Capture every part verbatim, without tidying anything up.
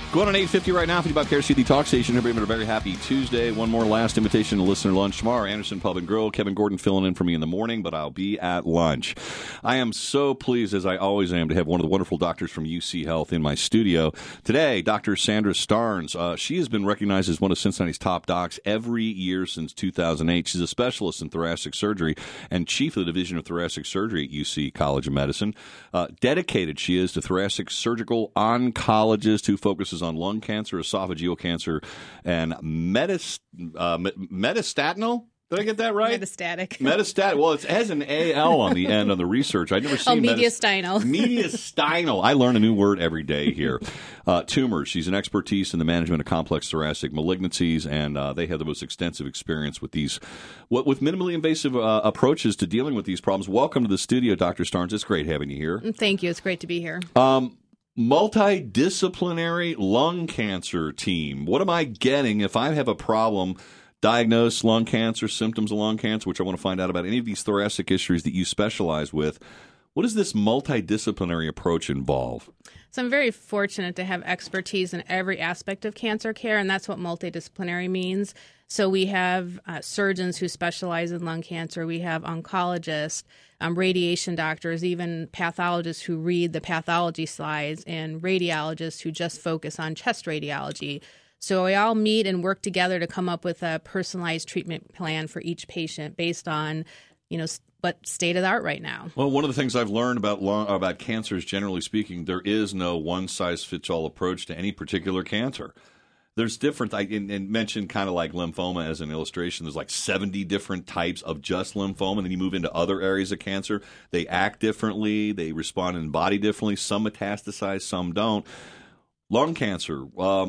Going on eight fifty right now, fifty-five K R C, the talk station. Everybody, a very happy Tuesday. One more last invitation to listener lunch tomorrow. Anderson Pub and Grill. Kevin Gordon filling in for me in the morning, but I'll be at lunch. I am so pleased, as I always am, to have one of the wonderful doctors from U C Health in my studio. Today, Doctor Sandra Starnes. Uh, she has been recognized as one of Cincinnati's top docs every year since two thousand eight. She's a specialist in thoracic surgery and chief of the Division of Thoracic Surgery at U C College of Medicine. Uh, dedicated she is to thoracic surgical oncologist who focuses on lung cancer, esophageal cancer, and metas, uh, metastatinal. Did I get that right? Metastatic. Metastatic. Well, it has an A L on the end of the research. I've never seen Oh, mediastinal. Mediastinal. I learn a new word every day here. Uh, tumors. She's an expertise in the management of complex thoracic malignancies, and uh, they have the most extensive experience with these, what with minimally invasive uh, approaches to dealing with these problems. Welcome to the studio, Doctor Starnes. It's great having you here. Thank you. It's great to be here. Um, multidisciplinary lung cancer team. What am I getting if I have a problem? Diagnose lung cancer, symptoms of lung cancer, which I want to find out about any of these thoracic issues that you specialize with. What does this multidisciplinary approach involve? So I'm very fortunate to have expertise in every aspect of cancer care, and that's what multidisciplinary means. So we have uh, surgeons who specialize in lung cancer. We have oncologists, um, radiation doctors, even pathologists who read the pathology slides, and radiologists who just focus on chest radiology. So we all meet and work together to come up with a personalized treatment plan for each patient based on, you know, what state of the art right now. Well, one of the things I've learned about long, about cancers, generally speaking, there is no one-size-fits-all approach to any particular cancer. There's different, I and, and mentioned kind of like lymphoma as an illustration. There's like seventy different types of just lymphoma, and then you move into other areas of cancer. They act differently. They respond in the body differently. Some metastasize, some don't. Lung cancer,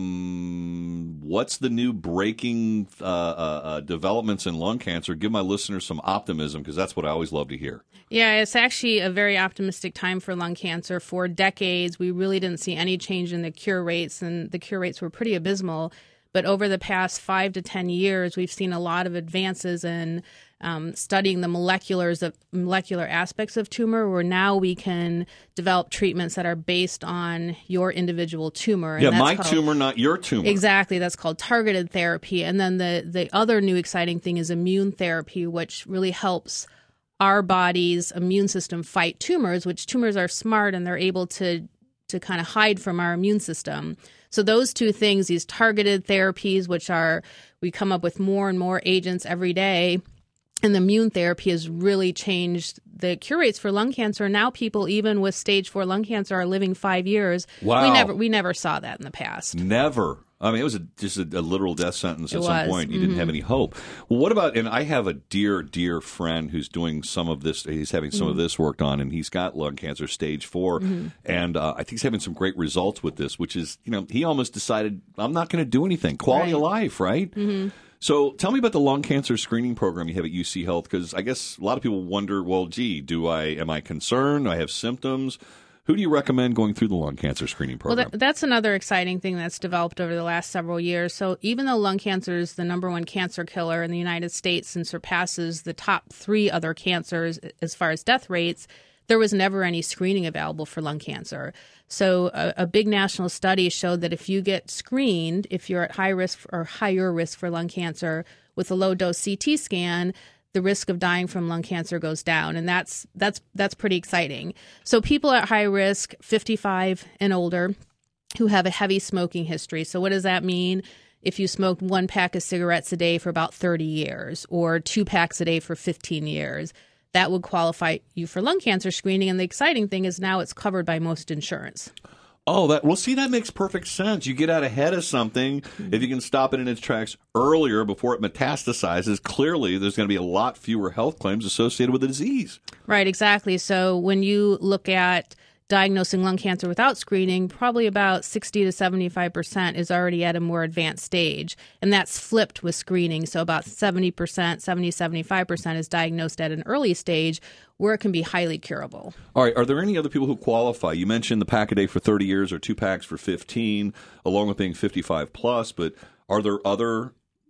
um, what's the new breaking uh, uh, uh, developments in lung cancer? Give my listeners some optimism, because that's what I always love to hear. Yeah, it's actually a very optimistic time for lung cancer. For decades, we really didn't see any change in the cure rates, and the cure rates were pretty abysmal. But over the past five to ten years, we've seen a lot of advances in um, studying the moleculars of, molecular aspects of tumor, where now we can develop treatments that are based on your individual tumor. And yeah, that's my called, tumor, not your tumor. Exactly. That's called targeted therapy. And then the, the other new exciting thing is immune therapy, which really helps our body's immune system fight tumors, which tumors are smart and they're able to to kind of hide from our immune system. So those two things, these targeted therapies, which are, we come up with more and more agents every day, and the immune therapy has really changed the cure rates for lung cancer. Now people, even with stage four lung cancer, are living five years. Wow. We never, we never saw that in the past. Never. I mean, it was a, just a, a literal death sentence at It some was. point. You Mm-hmm. didn't have any hope. Well, what about, and I have a dear, dear friend who's doing some of this, he's having some mm-hmm. of this worked on, and he's got lung cancer stage four, mm-hmm. and uh, I think he's having some great results with this, which is, you know, he almost decided, I'm not going to do anything. Quality right. of life, right? Mm-hmm. So tell me about the lung cancer screening program you have at U C Health, because I guess a lot of people wonder, well, gee, do I, am I concerned? Do I have symptoms? Who do you recommend going through the lung cancer screening program? Well, that, that's another exciting thing that's developed over the last several years. So even though lung cancer is the number one cancer killer in the United States and surpasses the top three other cancers as far as death rates, there was never any screening available for lung cancer. So a, a big national study showed that if you get screened, if you're at high risk or higher risk for lung cancer with a low-dose C T scan, the risk of dying from lung cancer goes down, and that's that's that's pretty exciting. So people at high risk, fifty-five and older, who have a heavy smoking history. So what does that mean? If you smoked one pack of cigarettes a day for about thirty years or two packs a day for fifteen years, that would qualify you for lung cancer screening. And the exciting thing is now it's covered by most insurance. Oh, that well, see, that makes perfect sense. You get out ahead of something. Mm-hmm. If you can stop it in its tracks earlier before it metastasizes, clearly there's going to be a lot fewer health claims associated with the disease. Right, exactly. So when you look at diagnosing lung cancer without screening, probably about sixty to seventy-five percent is already at a more advanced stage. And that's flipped with screening. So about seventy percent, seventy, seventy-five percent is diagnosed at an early stage where it can be highly curable. All right. Are there any other people who qualify? You mentioned the pack a day for thirty years or two packs for fifteen, along with being fifty-five plus, but are there other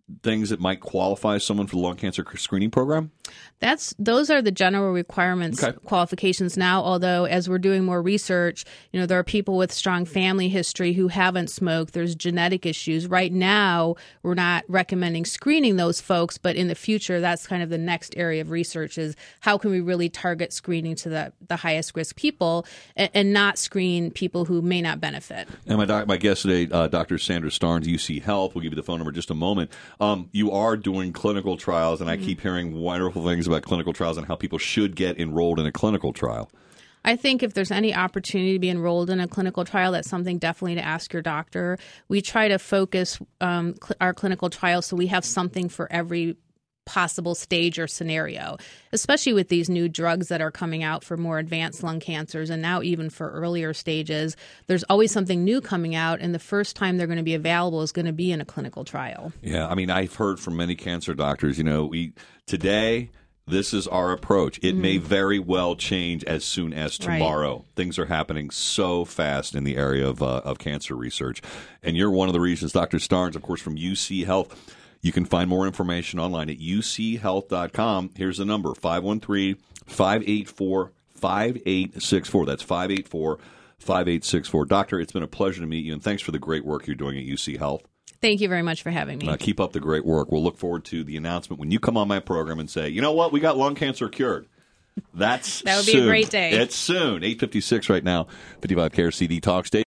things that might qualify someone for the lung cancer screening program? That's those are the general requirements, okay. qualifications now, although as we're doing more research, you know, there are people with strong family history who haven't smoked. There's genetic issues. Right now, we're not recommending screening those folks, but in the future, that's kind of the next area of research is how can we really target screening to the, the highest risk people and, and not screen people who may not benefit. And my, doc, my guest today, uh, Doctor Sandra Starnes, U C Health, we'll give you the phone number in just a moment. Um, you are doing clinical trials, and I mm-hmm. keep hearing wonderful things about clinical trials and how people should get enrolled in a clinical trial. I think if there's any opportunity to be enrolled in a clinical trial, that's something definitely to ask your doctor. We try to focus um, cl- our clinical trials so we have something for every possible stage or scenario, especially with these new drugs that are coming out for more advanced lung cancers and now even for earlier stages. There's always something new coming out, and the first time they're going to be available is going to be in a clinical trial. Yeah, I mean, I've heard from many cancer doctors, you know, we today this is our approach. It mm-hmm. may very well change as soon as tomorrow. Right. Things are happening so fast in the area of uh, of cancer research. And you're one of the reasons, Doctor Starnes, of course, from U C Health. You can find more information online at u c health dot com. Here's the number, five one three, five eight four, five eight six four. That's five eight four, five eight six four. Doctor, it's been a pleasure to meet you, and thanks for the great work you're doing at U C Health. Thank you very much for having me. Uh, keep up the great work. We'll look forward to the announcement when you come on my program and say, you know what, we got lung cancer cured. That's That would soon. be a great day. It's soon. eight fifty-six right now, fifty-five K R C D Talk Station.